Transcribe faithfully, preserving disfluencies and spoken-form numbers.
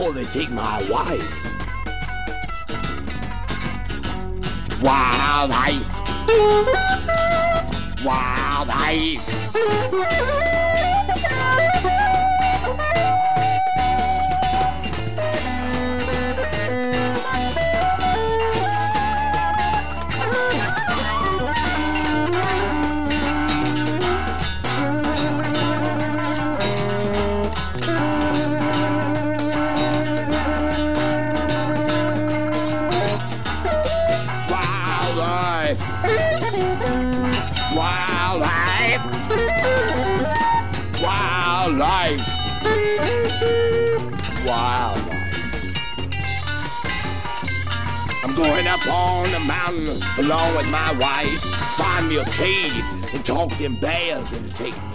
before they take my wife. Wildlife. Wildlife. Wildlife. Wildlife. Wildlife. I'm going up on the mountain along with my wife. Find me a cave and talk them bears into taking